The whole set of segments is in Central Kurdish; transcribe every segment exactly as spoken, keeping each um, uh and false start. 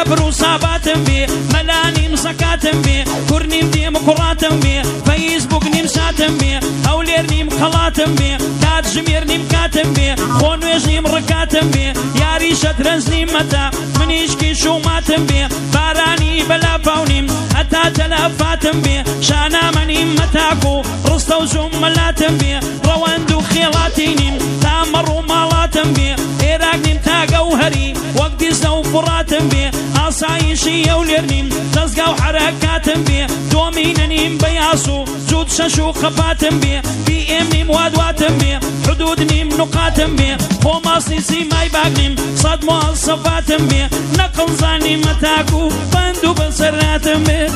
سبر وصاباتم بي ملاني مسكاتم بي كورنيم ديمقراطم بي فيسبوك نيم ساتم بي هولير نيم خلاتم بي كات جمير نيم كاتم بي خونويش نيم ركاتم بي ياري شترنز نيم متى منيشكي شو ماتم بي باراني بلا فونيم حتى تلفاتم بي شانا منيم متاكو رستو زملاتم بي رواندو خيلاتينيم تامر ومالاتم بي إيراق نيم تا قوهري وقتي سوفراتم بي عصايشي وليرنيم تزقاو حركاتم بي دوميننيم بياسو جود ششو خفاتم بي بي ام نيم وادواتم بي حدود نيم نقاتم بي خوماسي سيماي باقنيم صد مواصفاتم بي نقل زاني متاكو بندو بسراتم بي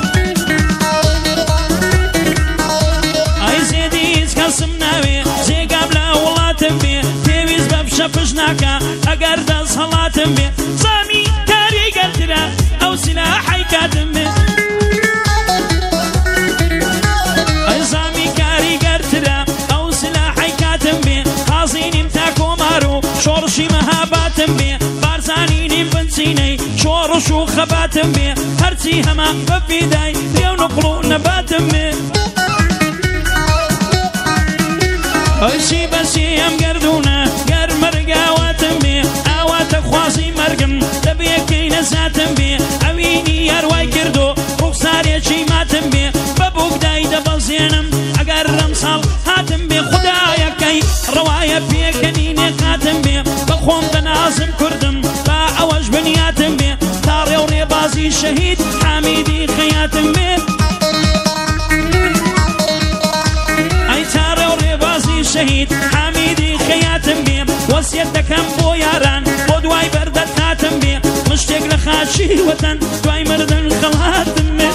اي زيدي اسكاسم ناوي زي قابلا ولاتم بي تيويز ببشفش ناكا اقر دا صلاتم بي صامي كاري قلتلا او سلاحي كاتم بي اي صامي كاري قلتلا او سلاحي كاتم بي خاصيني متاكو مارو شورشي مهاباتم بي بارزانيني بنسيني شورشو خباتم بي هرتي هما بفيداي ليو نقلو نباتم بي ايشي بسي ام قردونا قر مرقاواتم بي اوات اخواسي مرقم تبيكي نساتم بي اويني يارواي كردو رخصاري شي ماتم بي بابوك دايدا بزينم اقر رمصال هاتم بي خدايا كي روايا بيكنيني قاتم بي بخوم بنازم كردم باعوج بنياتم بي تاري وريبازي الشهيد حميدي خياتم بي شهيد حميدي خياتم بي وسيدكم بو ياران ودواي بردت هاتم بي مشتاق لخاشي وطن دواي مردن خلاتم بي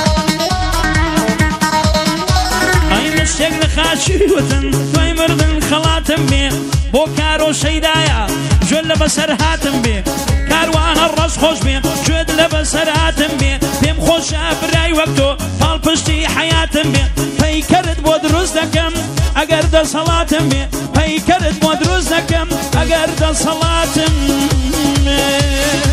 اي مشتاق لخاشي وطن دواي مردن خلاتم بي بو كارو شيدايا جل بسر هاتم بي كاروان الرش خوش بي جد لبسر هاتم بي بيم خوش براي وقتو بالبشتي حياتم بي فيكرد بود روز دكم اگر دا صلاتم بي پیکرت مدروز نکم اگر دا صلاتم بي